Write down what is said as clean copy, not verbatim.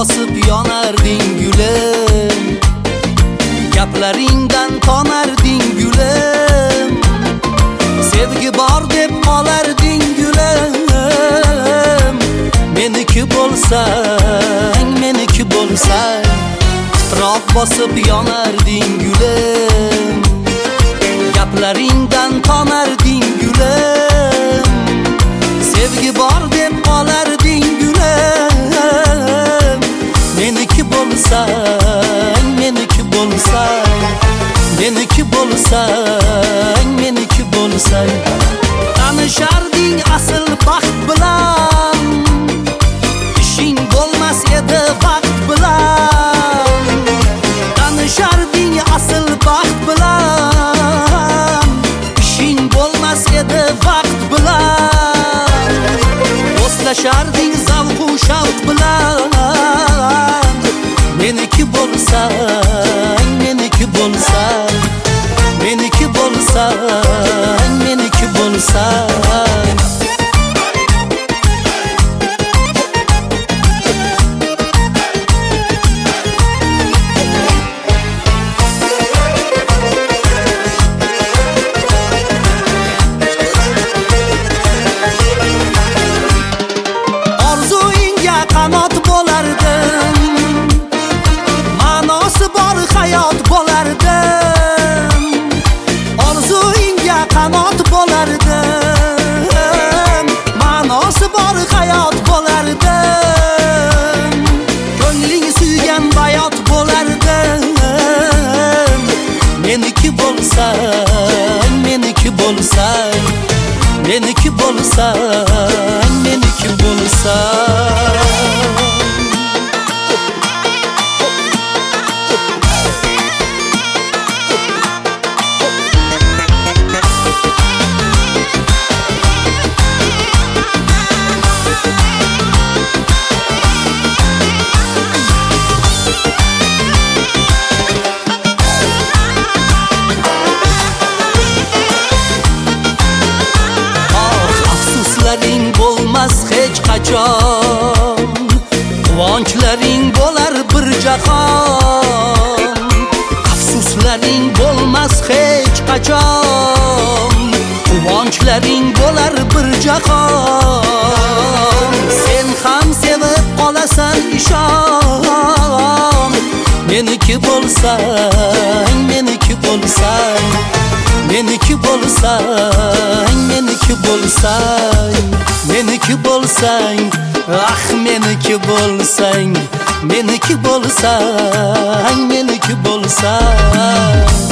bosib yonarding gulim, gaplaringdan tonarding gulim, sevgi bor deb qolarding gulim. Meniki bo'lsang, meniki bo'lsang, titroq bosib yonarding gulim, gaplaringdan tonarding gulim, sevgi bor deb qolarding gulim. Meniki bo'lsang, meniki bo'lsang, meniki bo'lsang, meniki bo'lsang, tanisharding asl baxt bilan, ishing bo'lmas edi vaqt bilan. Tanisharding asl baxt bilan, ishing bo'lmas edi vaqt bilan. Do'stlashding zavq-u shavq bilan. Meniki bo'lsang, meniki bo'lsang, meniki bo'lsang, meniki bo'lsang. Orzuingga qanot bo'lardim, ma'nosi bor hayot bo'lardim. Orzuingga qanot bo'lardim, ma'nosi bor hayot bo'lardim. Ko'ngling suygan bayot bo'lardim. Meniki bo'lsang, meniki bo'lsang, meniki bo'lsang, meniki bo'lsang. Afsuslaring bo'lmas hech qachon, quvonchlaring bo'lar bir jahon. Afsuslaring bo'lmas hech qachon, quvonchlaring bo'lar bir jahon. Sen ham sevib qolasan ishon. Meniki bo'lsang, meniki bo'lsang, meniki bo'lsang, meniki bo'lsang, meniki bo'lsang, ah meniki bo'lsang, meniki bo'lsang, meniki bo'lsang.